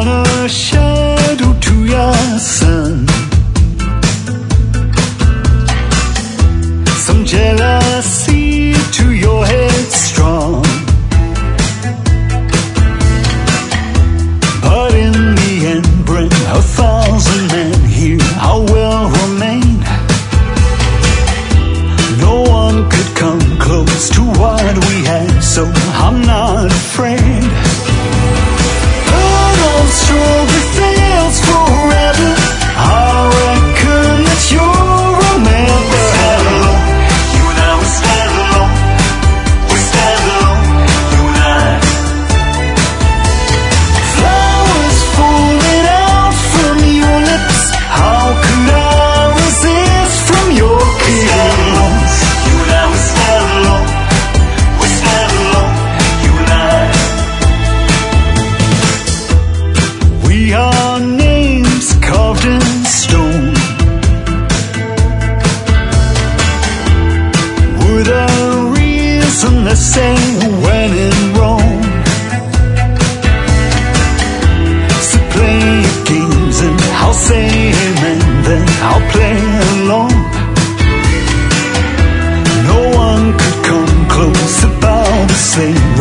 born a shadow to your sun. Some jealousy to your headstrong. But in the end, bring 1,000 men here, I will remain. No one could come close to what we had, so I'm not afraid. But all struggle fails forever. I reckon that you'll remember. You and I will stand alone. We stand alone, you and I. Flowers falling out from your lips. How could I resist from your kiss? You and I will stand alone. We stand alone, you and I. We are names carved in stone. Were the reason the same when in Rome? So play your games and I'll say amen, then I'll play alone. No one could come close, about the same.